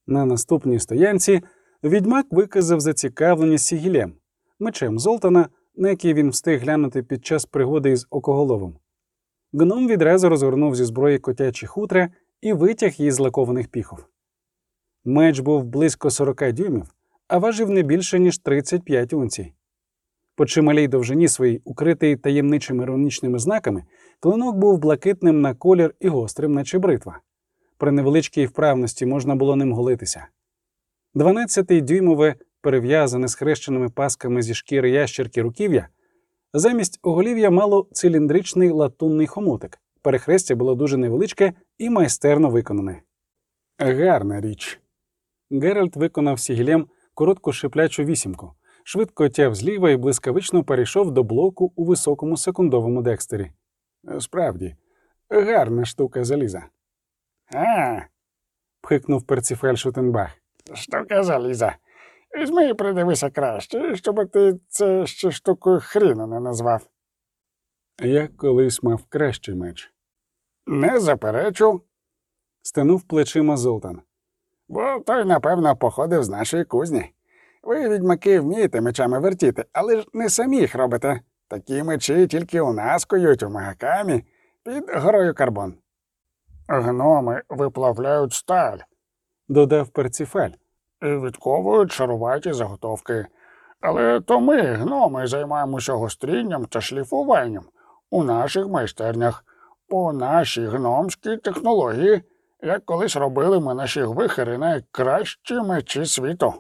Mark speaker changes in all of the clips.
Speaker 1: На наступній стоянці відьмак виказав зацікавленість Сігілем, мечем Золтана, на який він встиг глянути під час пригоди із Окоголовим. Гном відразу розгорнув зі зброї котячі хутра і витяг її з лакованих піхов. Меч був близько 40 дюймів, а важив не більше, ніж 35 унцій. По чималій довжині своїй, укритий таємничими іронічними знаками, клинок був блакитним на колір і гострим, наче бритва. При невеличкій вправності можна було ним голитися. 12-дюймове, перев'язане схрещеними пасками зі шкіри ящерки руків'я, замість оголів'я мало циліндричний латунний хомутик. Перехрестя було дуже невеличке і майстерно виконане. Гарна річ. Геральт виконав Сігілем коротку шиплячу вісімку, швидко тяв зліва і блискавично перейшов до блоку у високому секундовому декстері. Справді, гарна штука заліза. Пхикнув Перцифаль Шутенбах.
Speaker 2: Штука заліза. Візьми і придивися краще, щоб ти це ще штукою хріну не назвав.
Speaker 1: Я колись мав кращий меч.
Speaker 2: Не заперечу.
Speaker 1: Стенув плечима Золтан.
Speaker 2: Бо той, напевно, походив з нашої кузні. Ви, відьмаки, вмієте мечами вертіти, але ж не самі їх робите. Такі мечі тільки у нас кують у Магакамі під горою Карбон. Гноми виплавляють сталь,
Speaker 1: Додав Перцифаль.
Speaker 2: і відковують шаруваті заготовки. Але то ми, гноми, займаємося гострінням та шліфуванням у наших майстернях, по нашій гномській технології, як колись робили ми наші гвихери найкращі мечі світу.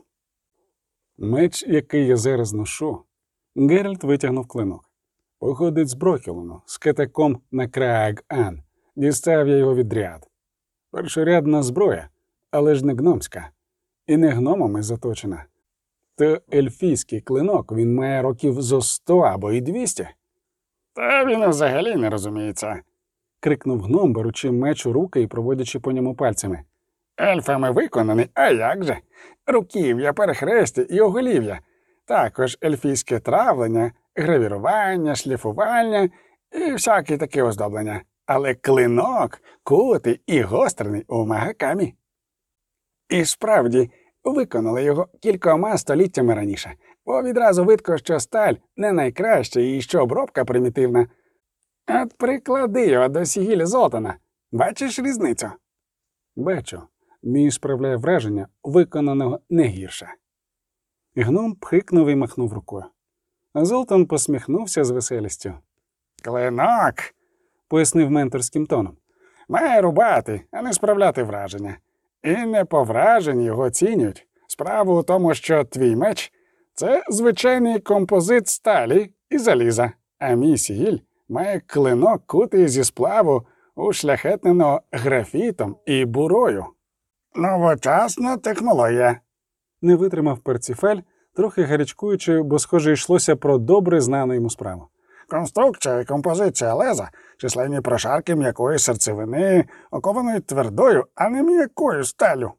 Speaker 1: Меч, який я зараз ношу. Геральт витягнув клинок. Походить з Брокелону, з катакомб на Крааг-Ан. Дістав я його відряд. Першорядна зброя, але ж не гномська. І не гномами заточена. То ельфійський клинок, він має років зо 100 або й 200.
Speaker 2: Та він взагалі не розуміється.
Speaker 1: Крикнув гном, беручи меч у руки і проводячи по ньому пальцями.
Speaker 2: Ельфами виконаний, а як же? Руків'я, перехрестя і оголів'я. Також ельфійське травлення, гравірування, шліфування і всякі такі оздоблення. Але клинок кутий і гострений у Магакамі. І справді, виконали його кількома століттями раніше, бо відразу видко, що сталь не найкраща і що обробка примітивна. От приклади його до Сігіля Золтана. Бачиш різницю?
Speaker 1: Бачу. Мій справляє враження, виконаного не гірше. Гном пхикнув і махнув рукою. А Золтан посміхнувся з веселістю.
Speaker 2: Клинок,
Speaker 1: Пояснив менторським тоном.
Speaker 2: має рубати, а не справляти враження. І не по враженні його оцінюють. Справа у тому, що твій меч – це звичайний композит сталі і заліза, а мій Сігіль має клинок кутий зі сплаву, ушляхетненого графітом і бурою. Новочасна технологія.
Speaker 1: Не витримав Перцифаль, трохи гарячкуючи, бо, схоже, йшлося про добре знану йому справу.
Speaker 2: Конструкція і композиція леза, численні прошарки м'якої серцевини, окованої твердою, а не м'якою сталю.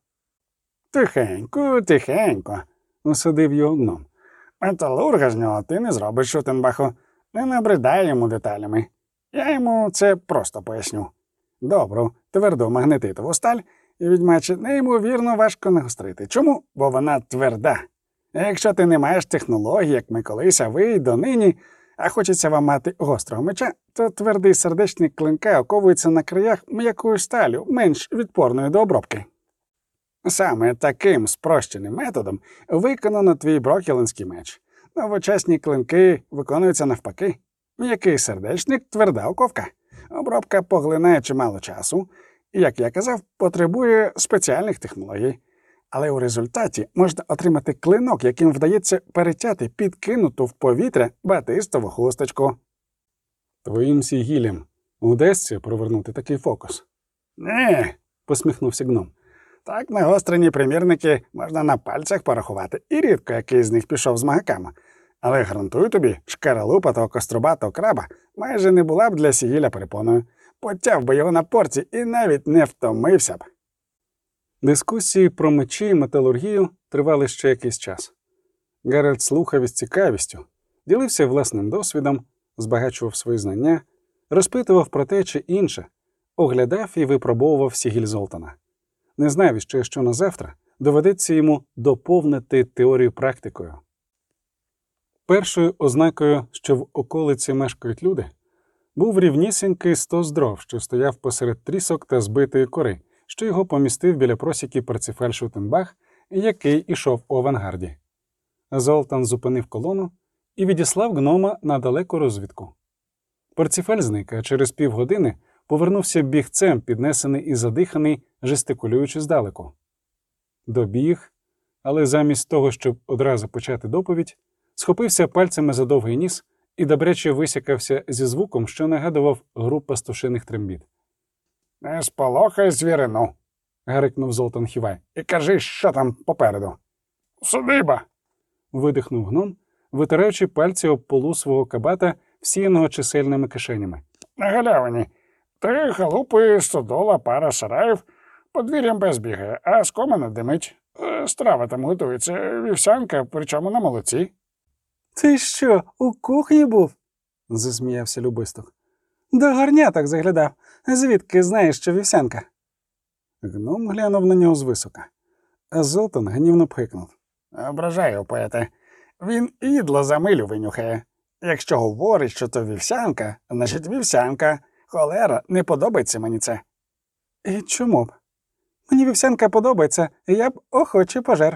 Speaker 1: Тихенько, тихенько, осадив його гном.
Speaker 2: Металурга з нього ти не зробиш, Шутенбаху. Не набридай йому деталями. Я йому це просто поясню. Добру, тверду магнетитову сталь і, відьмаче, неймовірно важко нагострити. Чому? Бо вона тверда. А якщо ти не маєш технології, як ми колись, а ви й донині, а хочеться вам мати гострого меча, то твердий сердечник клинка оковується на краях м'якою сталю, менш відпорною до обробки. Саме таким спрощеним методом виконано твій брокелонський меч. Новочасні клинки виконуються навпаки. М'який сердечник – тверда оковка. Обробка поглинає чимало часу і, як я казав, потребує спеціальних технологій. Але у результаті можна отримати клинок, яким вдається перетяти підкинуту в повітря батистову хусточку.
Speaker 1: Твоїм Сігілем удасться провернути такий фокус?
Speaker 2: Ні,
Speaker 1: Посміхнувся гном.
Speaker 2: так нагострені примірники можна на пальцях порахувати, і рідко який з них пішов з Магакама. Але гарантую тобі, шкаралупа того кострубатого краба майже не була б для Сігіля перепоною. Потяв би його на порці і навіть не втомився б.
Speaker 1: Дискусії про мечі і металургію тривали ще якийсь час. Геральт слухав із цікавістю, ділився власним досвідом, збагачував свої знання, розпитував про те чи інше, оглядав і випробовував Сігіль Золтана. Не знав іще, що на завтра, доведеться йому доповнити теорію практикою. Першою ознакою, що в околиці мешкають люди, був рівнісінький стос дров, що стояв посеред трісок та збитої кори, що його помістив біля просіки Парцифаль Шутенбах, який ішов у авангарді. Золтан зупинив колону і відіслав гнома на далеку розвідку. Парцифаль зник, а через півгодини повернувся бігцем, піднесений і задиханий, жестикулюючи здалеку. Добіг, але замість того, щоб одразу почати доповідь, схопився пальцями за довгий ніс і добряче висякався зі звуком, що нагадував гру пастушиних трембіт.
Speaker 2: «Не сполохай звірину»,
Speaker 1: — гарикнув Золтан Хівай.
Speaker 2: «І кажи, що там попереду». «Судиба»,
Speaker 1: — видихнув гном, витираючи пальці об полу свого кабата, всіяного чисельними кишенями.
Speaker 2: «На галявині. 3 халупи, стодола, пара сараїв, подвір'ям без бігає, а з комина димить. Страва там готується, вівсянка, причому на молоці».
Speaker 1: «Ти що, у кухні був?» — засміявся Любисток. «До горняток заглядав. Звідки знаєш, що вівсянка?» Гном глянув на нього звисока, а Золтан гнівно пхикнув.
Speaker 2: «Ображаю, поете. Він ідло за милю винюхає. Якщо говорить, що то вівсянка, значить вівсянка. Холера, не подобається мені це».
Speaker 1: «І чому б? Мені вівсянка подобається, і я б охоче пожер».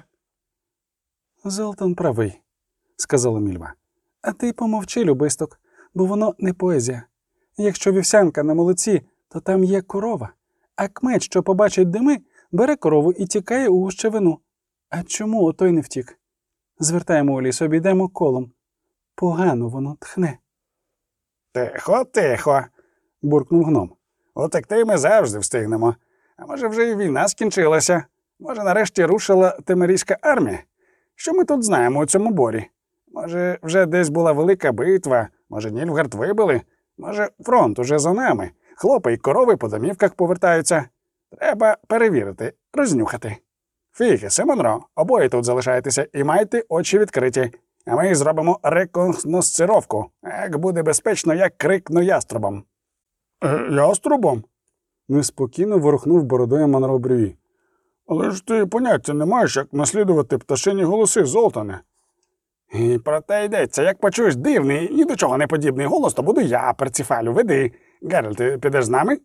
Speaker 1: «Золтан правий», — сказала Мільва. «А ти помовчи, Любисток, бо воно не поезія. Якщо вівсянка на молоці, то там є корова, а кмеч, що побачить дими, бере корову і тікає у гущавину. А чому отой не втік? Звертаємо у ліс, обійдемо колом. Погано воно тхне».
Speaker 2: «Тихо, тихо», — буркнув гном. «Утекти ми завжди встигнемо. А може, вже і війна скінчилася? Може, нарешті рушила Темерійська армія? Що ми тут знаємо у цьому борі? Може, вже десь була велика битва? Може, Нільфгард вибили? Може, фронт уже за нами? Хлопи й корови по домівках повертаються? Треба перевірити, рознюхати. Фігісе, Монро, обоє тут залишайтеся і майте очі відкриті. А ми зробимо рекогносцировку. Як буде безпечно, я крикну яструбом». «Яструбом?»
Speaker 1: — неспокійно ворухнув бородою Монро Брюї.
Speaker 2: «Але ж ти поняття не маєш, як наслідувати пташині голоси, Золтане». «І про те йдеться. Як почуєш дивний, ні до чого не подібний голос, то буду я, Парцифалю, веди. Геральт, ти підеш з нами?»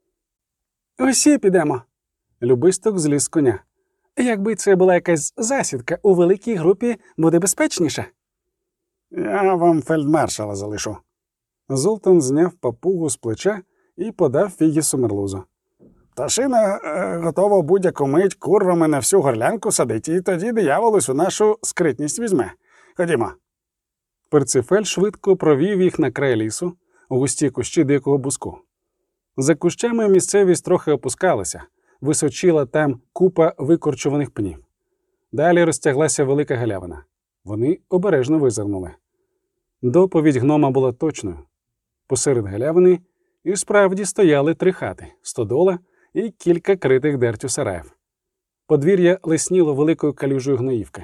Speaker 1: «Усі підемо». Любисток зліз з коня. «Якби це була якась засідка, у великій групі буде безпечніше».
Speaker 2: «Я вам фельдмаршала залишу».
Speaker 1: Золтан зняв папугу з плеча і подав Фігісу Мерлузу.
Speaker 2: «Пташина готова будь-яку мить курвами на всю горлянку садить, і тоді дияволось у нашу скритність візьме. Ходімо».
Speaker 1: Перцифель швидко провів їх на край лісу, у густі кущі дикого буску. За кущами місцевість трохи опускалася, височила там купа викорчуваних пнів. Далі розтяглася велика галявина. Вони обережно визирнули. Доповідь гнома була точною. Посеред галявини і справді стояли 3 хати – стодола і кілька критих дертю сараїв. Подвір'я лисніло великою калюжею гноївки.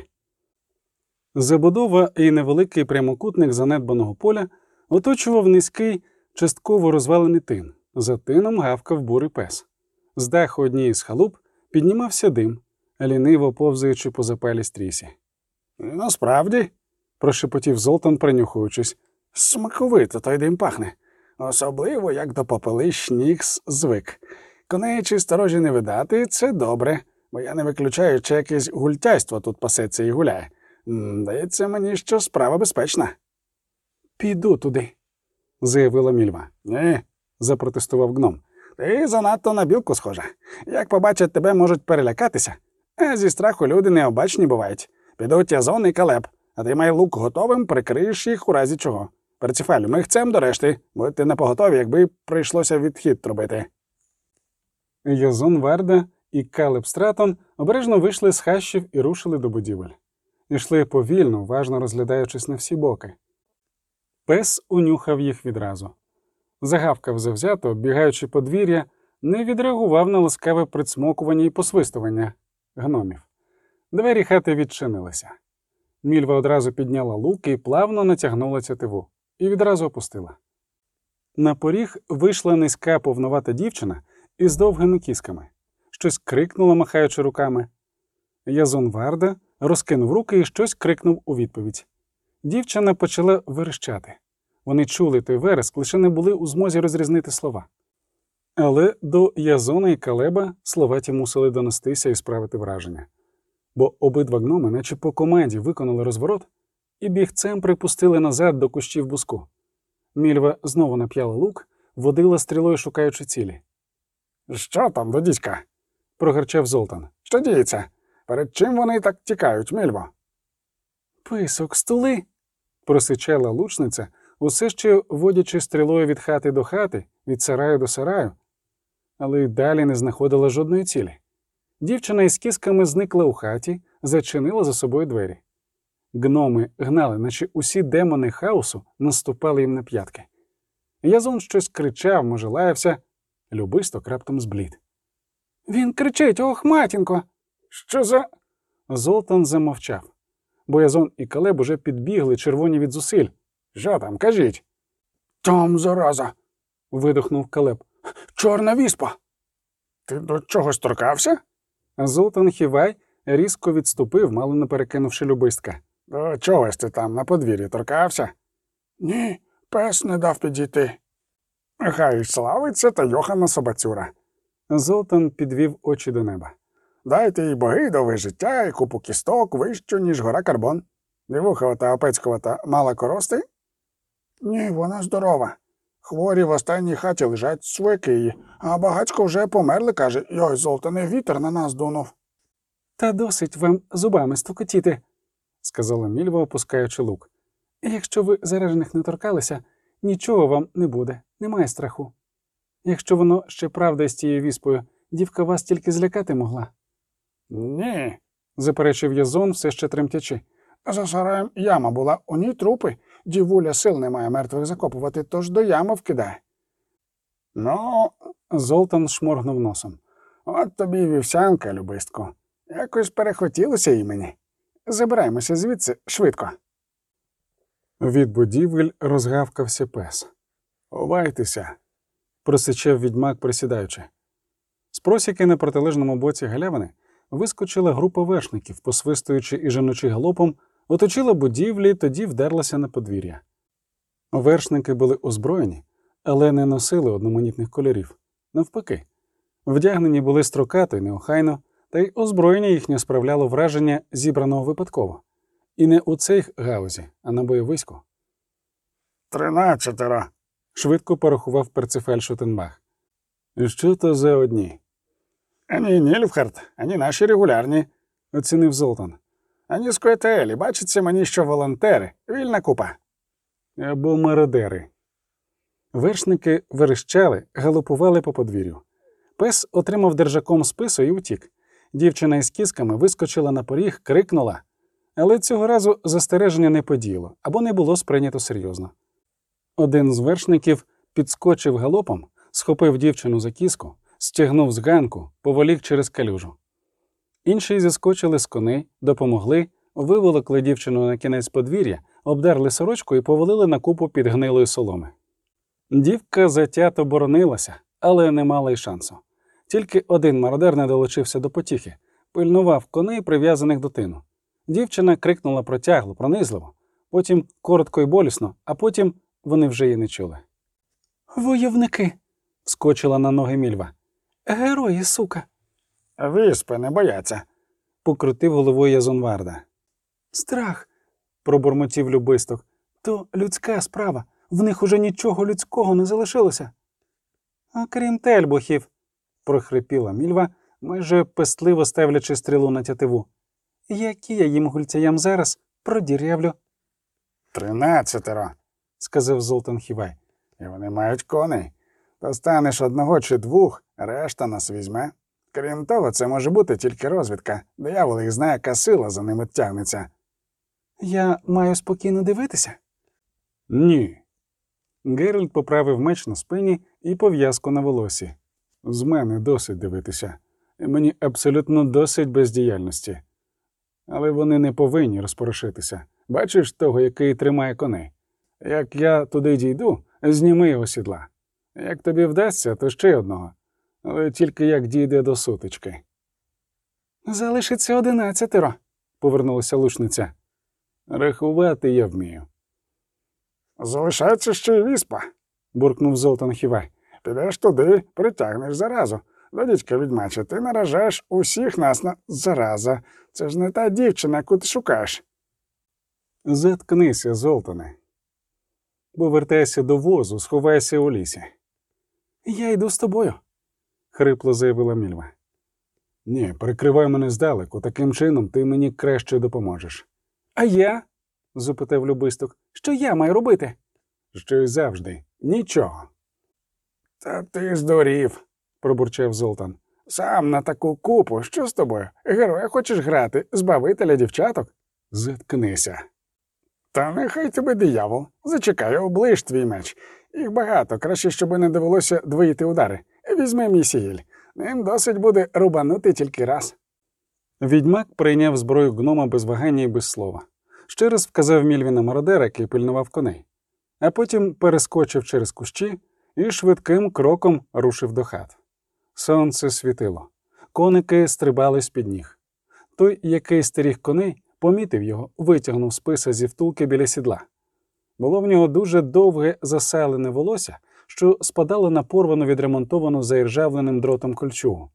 Speaker 1: Забудова і невеликий прямокутник занедбаного поля оточував низький, частково розвалений тин. За тином гавкав бурий пес. З даху однієї з халуп піднімався дим, ліниво повзаючи по запалій стрісі.
Speaker 2: «Насправді», –
Speaker 1: прошепотів Золтан, принюхуючись,
Speaker 2: – «смаковито той дим пахне. Особливо, як до попелищ Нікс звик. Коней чи сторожі не видати – це добре, бо я не виключаю, чи якесь гультяйство тут пасеться і гуляє. Здається мені, що справа безпечна».
Speaker 1: «Піду туди», – заявила Мільва.
Speaker 2: «Ні»,
Speaker 1: – запротестував гном.
Speaker 2: «Ти занадто на білку схожа. Як побачать тебе, можуть перелякатися. А зі страху люди необачні бувають. Підуть Язон і Калеб, а ти май лук готовим, прикриєш їх у разі чого. Перцифалю, ми хцем до решти, будьте напоготові, якби прийшлося відхід трубити».
Speaker 1: Язон Варда і Калеб Стратон обережно вийшли з хащів і рушили до будівель. Ішли повільно, уважно розглядаючись на всі боки. Пес унюхав їх відразу. Загавкав завзято, оббігаючи подвір'я, не відреагував на ласкаве прицмокування і посвистування гномів. Двері хати відчинилися. Мільва одразу підняла лук і плавно натягнула тятиву. І відразу опустила. На поріг вийшла низька повновата дівчина із довгими кісками. Щось крикнула, махаючи руками. Язон Варда розкинув руки і щось крикнув у відповідь. Дівчина почала верещати. Вони чули той вереск, лише не були у змозі розрізнити слова. Але до Язона і Калеба слова ті мусили донестися і справити враження. Бо обидва гноми, наче по команді, виконали розворот і бігцем припустили назад до кущів буску. Мільва знову нап'яла лук, водила стрілою, шукаючи цілі.
Speaker 2: Що там до дідька?
Speaker 1: Прогарчав Золтан.
Speaker 2: Що діється? Перед чим вони так тікають, Мільво?
Speaker 1: Писок, стули. Просичала лучниця, усе ще водячи стрілою від хати до хати, від сараю до сараю, але й далі не знаходила жодної цілі. Дівчина із кісками зникла у хаті, зачинила за собою двері. Гноми гнали, наче усі демони хаосу наступали їм на п'ятки. Язон щось кричав, може лаявся. Любисток раптом зблід. «Він кричить, ох, матінко!»
Speaker 2: Що за...
Speaker 1: Золтан замовчав, бо Язон і Калеб уже підбігли, червоні від зусиль.
Speaker 2: Що там, кажіть? Там, зараза,
Speaker 1: Видохнув Калеб.
Speaker 2: чорна віспа. Ти до чогось торкався?
Speaker 1: Золтан Хівай різко відступив, мало не перекинувши любистка.
Speaker 2: До чогось ти там на подвір'ї торкався? Ні, пес не дав підійти. Хай славиться та Йоханна Собацюра.
Speaker 1: Золтан підвів очі до неба.
Speaker 2: Дайте їй боги довге життя і купу кісток вищу, ніж гора Карбон. Дивухова та Опецькова мала корости? Ні, вона здорова. Хворі в останній хаті лежать свойки її, а багацько вже померли, каже. Йой, Золтане, вітер на нас дунув.
Speaker 1: Та досить вам зубами стукотіти, сказала Мільва, опускаючи лук. Якщо ви заражених не торкалися, нічого вам не буде, немає страху. Якщо воно ще правда з тією віспою, дівка вас тільки злякати могла.
Speaker 2: Ні,
Speaker 1: Заперечив Язон, все ще тремтячи.
Speaker 2: за сараєм яма була, у ній трупи. Дівуля сил немає мертвих закопувати, тож до ями вкидає. Ну,
Speaker 1: Золтан шморгнув носом.
Speaker 2: от тобі й вівсянка, любистко. Якось перехотілося їй мені. Забираємося звідси швидко.
Speaker 1: Від будівель розгавкався пес.
Speaker 2: Ховайтеся.
Speaker 1: Просичав відьмак, присідаючи. З просіки на протилежному боці галявини вискочила група вершників, посвистуючи і женучи галопом, оточила будівлі, тоді вдерлася на подвір'я. Вершники були озброєні, але не носили одноманітних кольорів. Навпаки, вдягнені були строкато й неохайно, та й озброєння їхнє справляло враження зібраного випадково. І не у цій гаузі, а на бойовиську.
Speaker 2: 13.
Speaker 1: Швидко порахував Перцефель Шутенбах. І що то за одні?
Speaker 2: Ані Нільфхард, ані наші регулярні.
Speaker 1: Оцінив Золтан.
Speaker 2: Ані з Коетеелі, бачиться мені, що волонтери. Вільна купа.
Speaker 1: Або мародери. Вершники верещали, галопували по подвір'ю. Пес отримав держаком спису і утік. Дівчина із кісками вискочила на поріг, крикнула. Але цього разу застереження не подіяло, або не було сприйнято серйозно. Один з вершників підскочив галопом, схопив дівчину за кіску, стягнув з ганку, поволік через калюжу. Інші зіскочили з коней, допомогли, виволокли дівчину на кінець подвір'я, обдерли сорочку і повалили на купу підгнилої соломи. Дівка затято боронилася, але не мала й шансу. Тільки один мародер не долучився до потіхи, пильнував коней, прив'язаних до тину. Дівчина крикнула протягло, пронизливо, потім коротко й болісно, а потім вони вже її не чули. «Войовники!» – вскочила на ноги Мільва. «Герої, сука!»
Speaker 2: Віспи не бояться.
Speaker 1: – покрутив головою Язон Варда. «Страх!» – пробурмотів любисток. «То людська справа. В них уже нічого людського не залишилося». «Окрім тельбухів!» – прохрипіла Мільва, майже пестливо ставлячи стрілу на тятиву. «Які я їм гульцяям зараз продірявлю?»
Speaker 2: 13,
Speaker 1: – сказав Золтан Хівай.
Speaker 2: і вони мають коней. То станеш одного чи двох, решта нас візьме. Крім того, це може бути тільки розвідка. Диявол їх знає, яка сила за ними тягнеться.
Speaker 1: «Я маю спокійно дивитися?» «Ні». Геральт поправив меч на спині і пов'язку на волосі. «З мене досить дивитися. І мені абсолютно досить бездіяльності. Але вони не повинні розпорошитися. Бачиш того, який тримає коней? Як я туди дійду, зніми його сідла. Як тобі вдасться, то ще одного. Але тільки як дійде до сутички». Залишиться 11, повернулася лучниця. Рахувати я вмію.
Speaker 2: Залишається ще й віспа,
Speaker 1: Буркнув Золтан Хівай.
Speaker 2: підеш туди, притягнеш заразу. До дідька відьмача, ти наражаєш усіх нас на зараза. Це ж не та дівчина, яку ти шукаєш.
Speaker 1: Заткнися, Золтане. Повертайся до возу, сховайся у лісі. Я йду з тобою, хрипло заявила Мільва. Ні, прикривай мене здалеку, таким чином ти мені краще допоможеш. А я? Запитав Любисток. Що я маю робити? Що й завжди. Нічого.
Speaker 2: Та ти здурів,
Speaker 1: Пробурчав Золтан.
Speaker 2: сам на таку купу. Що з тобою? Героя хочеш грати? Збавителя дівчаток?
Speaker 1: Заткнися.
Speaker 2: Та нехай тебе диявол. Зачекай, оближ твій меч. Їх багато, краще, щоб не довелося двоїти удари. Візьми мій сігіль. Ним досить буде рубанути тільки раз.
Speaker 1: Відьмак прийняв зброю гнома без вагання і без слова. Ще раз вказав Мільві на мародера, який пильнував коней. А потім перескочив через кущі і швидким кроком рушив до хат. Сонце світило. Коники стрибали з-під ніг. Той, який стеріг коней, помітив його, витягнув списа зі втулки біля сідла. Було в нього дуже довге засалене волосся, що спадало на порвану відремонтовану заіржавленим дротом кольчугу.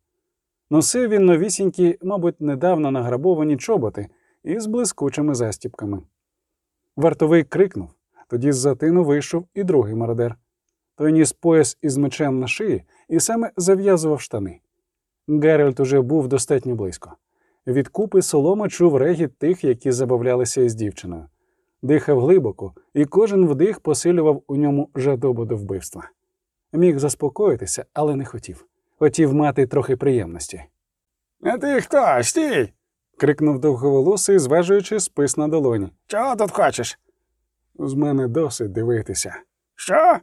Speaker 1: Носив він новісінькі, мабуть, недавно награбовані чоботи із блискучими застіпками. Вартовий крикнув, тоді з-за тину вийшов і другий мародер. Той ніс пояс із мечем на шиї і саме зав'язував штани. Геральт уже був достатньо близько. Від купи соломи чув регіт тих, які забавлялися із дівчиною. Дихав глибоко, і кожен вдих посилював у ньому жадобу до вбивства. Міг заспокоїтися, але не хотів. Хотів мати трохи приємності.
Speaker 2: А ти хто? Стій!
Speaker 1: Крикнув довговолосий, зважуючи спис на долоні.
Speaker 2: Чого тут хочеш?
Speaker 1: З мене досить дивитися.
Speaker 2: Що?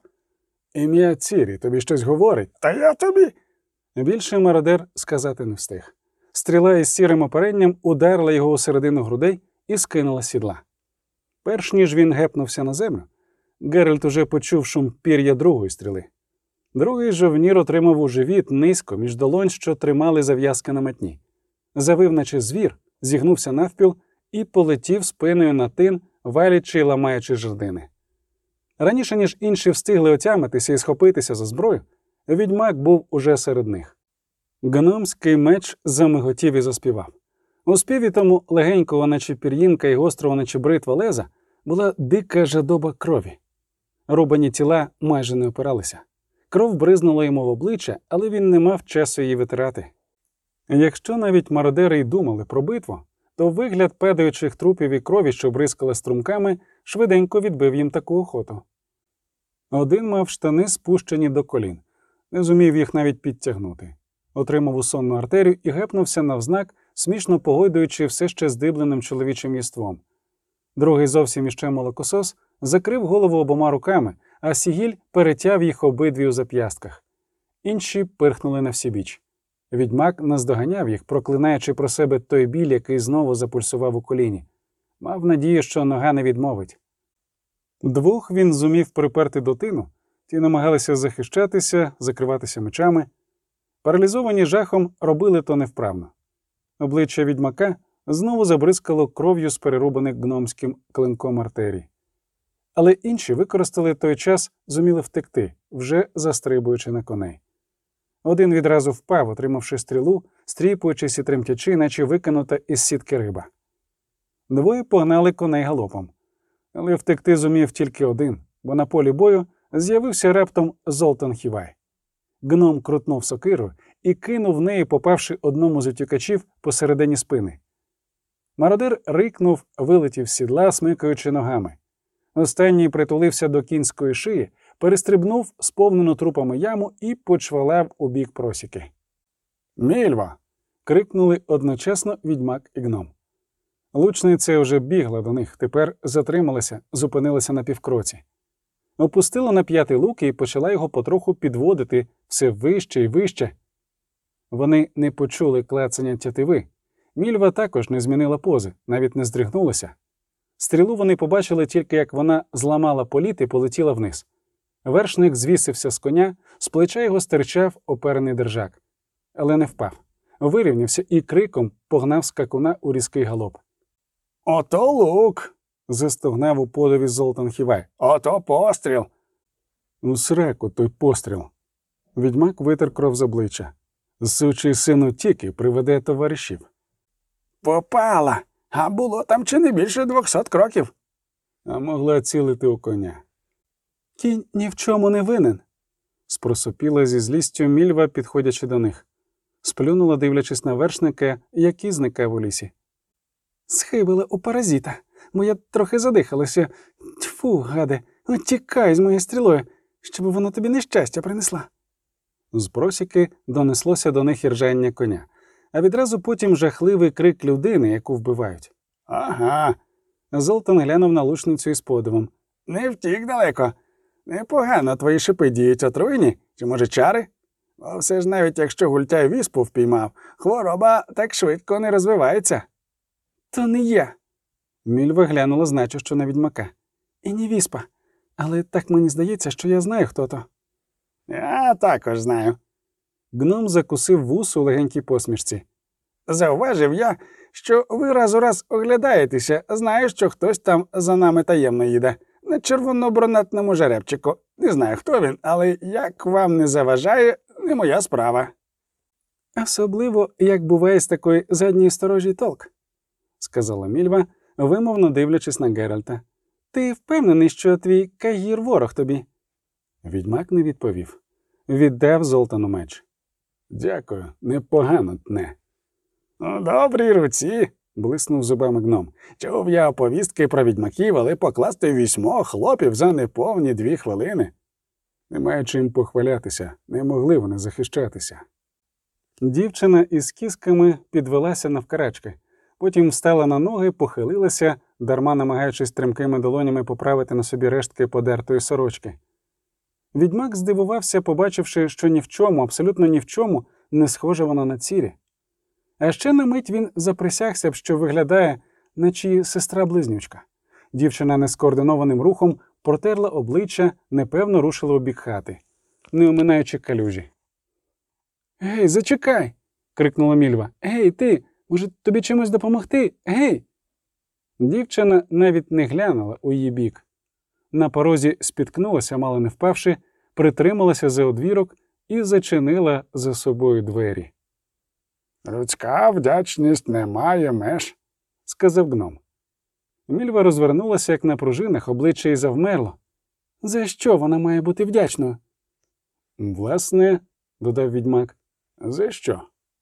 Speaker 1: Ім'я Цірі тобі щось говорить?
Speaker 2: Та я тобі.
Speaker 1: Більше мародер сказати не встиг. Стріла із сірим оперенням ударила його у середину грудей і скинула з сідла. Перш ніж він гепнувся на землю, Геральт уже почув шум пір'я другої стріли. Другий жовнір отримав у живіт низько між долонь, що тримали зав'язки на метні. Завив, наче звір, зігнувся навпіл і полетів спиною на тин, валячи й ламаючи жердини. Раніше, ніж інші встигли отямитися і схопитися за зброю, відьмак був уже серед них. Гномський меч замиготів і заспівав. У співі тому легенького, наче пір'їнка, і гострого, наче бритва леза, була дика жадоба крові. Рубані тіла майже не опиралися. Кров бризнула йому в обличчя, але він не мав часу її витирати. Якщо навіть мародери й думали про битву, то вигляд падаючих трупів і крові, що бризкали струмками, швиденько відбив їм таку охоту. Один мав штани спущені до колін, не зумів їх навіть підтягнути. Отримав у сонну артерію і гепнувся навзнак, смішно погойдуючи все ще здибленим чоловічим єством. Другий зовсім іще молокосос закрив голову обома руками, а сігіль перетяв їх обидві у зап'ястках. Інші пирхнули на всібіч. Відьмак наздоганяв їх, проклинаючи про себе той біль, який знову запульсував у коліні. Мав надію, що нога не відмовить. Двох він зумів приперти до тину, ті намагалися захищатися, закриватися мечами. Паралізовані жахом робили то невправно. Обличчя відьмака знову забризкало кров'ю з перерубаних гномським клинком артерій. Але інші використали той час, зуміли втекти, вже застрибуючи на коней. Один відразу впав, отримавши стрілу, стріпуючись і тремтячи, наче викинута із сітки риба. Двоє погнали коней галопом. Але втекти зумів тільки один, бо на полі бою з'явився раптом Золтан Хівай. Гном крутнув сокиру і кинув в неї, попавши одному з утікачів посередині спини. Мародер рикнув, вилетів з сідла, смикаючи ногами. Останній притулився до кінської шиї, перестрибнув сповнену трупами яму і почвалав у бік просіки.
Speaker 2: Мільво!
Speaker 1: Крикнули одночасно відьмак і гном. Лучниця вже бігла до них, тепер затрималася, зупинилася на півкроці. Опустила на п'ятий лук і почала його потроху підводити все вище і вище. Вони не почули клацання тятиви. Мільва також не змінила пози, навіть не здригнулася. Стрілу вони побачили тільки, як вона зламала політ і полетіла вниз. Вершник звісився з коня, з плеча його стирчав оперений держак. Але не впав. вирівнявся і криком погнав скакуна у різкий галоп.
Speaker 2: Ото лук!
Speaker 1: Застогнав у подиві Золтан Хівай.
Speaker 2: Ото постріл!
Speaker 1: У сраку той постріл. Відьмак витер кров з обличчя. Сучий син утік і приведе товаришів.
Speaker 2: Попала! А було там чи не більше 200 кроків.
Speaker 1: А могла цілити у коня. Кінь ні в чому не винен. Спросопіла зі злістю Мільва, підходячи до них. Сплюнула, дивлячись на вершника, який зникав у лісі. Схибила у паразита. Моя трохи задихалася. Тьфу, гаде, тікай з моєю стрілою, щоб вона тобі нещастя принесла. З просіки донеслося до них іржання коня, а відразу потім жахливий крик людини, яку вбивають.
Speaker 2: Ага,
Speaker 1: Золтан глянув на лучницю із подивом.
Speaker 2: не втік далеко. Непогано твої шипи діють отруйні, чи, може, чари? Бо все ж навіть якщо гультяй віспу впіймав, хвороба так швидко не розвивається.
Speaker 1: То не я. Мільва глянула значущо на відьмака. І не віспа. Але так мені здається, що я знаю, хто то.
Speaker 2: Я також знаю.
Speaker 1: Гном закусив вус у легенькій посмішці.
Speaker 2: Зауважив я, що ви раз у раз оглядаєтеся, знаю, що хтось там за нами таємно їде. На червонобронатному жеребчику. Не знаю, хто він, але як вам не заважає, не моя справа.
Speaker 1: Особливо, як буває з такої задньої сторожі толк, сказала Мільва, вимовно дивлячись на Геральта. Ти впевнений, що твій Кагір ворог тобі? Відьмак не відповів. Віддав Золтану меч. Дякую, непогано тне.
Speaker 2: У добрій руці,
Speaker 1: блиснув зубами гном.
Speaker 2: Чув я оповістки про відьмаків, але покласти 8 хлопів за неповні 2 хвилини.
Speaker 1: Немає чим похвалятися, не могли вони захищатися. Дівчина із кісками підвелася навкарачки, потім встала на ноги, похилилася, дарма намагаючись тремкими долонями поправити на собі рештки подертої сорочки. Відьмак здивувався, побачивши, що ні в чому, абсолютно ні в чому, не схожа вона на Цірі. А ще на мить він заприсягся б, що виглядає, наче її сестра-близнючка. Дівчина нескоординованим рухом протерла обличчя, непевно рушила у бік хати, не оминаючи калюжі. «Гей, зачекай!» – крикнула Мільва. «Гей, ти! Може, тобі чимось допомогти? Гей!» Дівчина навіть не глянула у її бік. На порозі спіткнулася, мало не впавши, притрималася за одвірок і зачинила за собою двері.
Speaker 2: «Людська вдячність не має меж»,
Speaker 1: – сказав гном. Мільва розвернулася, як на пружинах, обличчя й завмерло. «За що вона має бути вдячною?» «Власне», – додав відьмак.
Speaker 2: «За що?»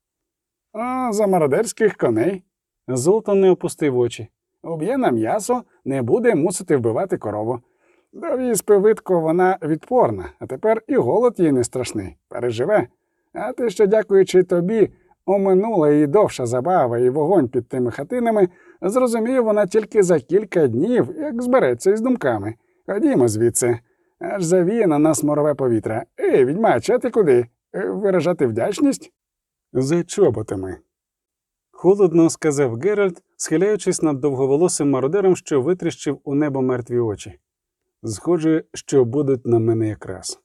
Speaker 2: За мародерських коней».
Speaker 1: Золтан не опустив очі.
Speaker 2: «Уб'є на м'ясо, не буде мусити вбивати корову. До віспи видко вона відпорна, а тепер і голод їй не страшний. Переживе. А те, що, дякуючи тобі, оминула її довша забава і вогонь під тими хатинами, зрозуміє вона тільки за кілька днів, як збереться із думками. Ходімо звідси. Аж завіє на нас морове повітря. Ей, відьмаче, ти куди? Виражати вдячність?»
Speaker 1: «За чоботами», – холодно сказав Геральт, схиляючись над довговолосим мародером, що витріщив у небо мертві очі. «Схоже, що будуть на мене якраз».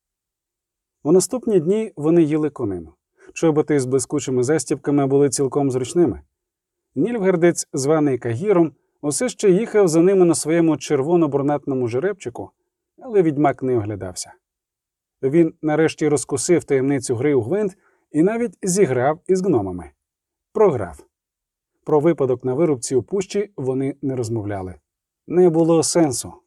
Speaker 1: У наступні дні вони їли конину. Чоботи з блискучими застібками були цілком зручними. Нільфгардець, званий Кагіром, усе ще їхав за ними на своєму червоно-брунатному жеребчику, але відьмак не оглядався. Він нарешті розкусив таємницю гри у гвинт і навіть зіграв із гномами. Програв. Про випадок на вирубці у пущі вони не розмовляли. Не було сенсу.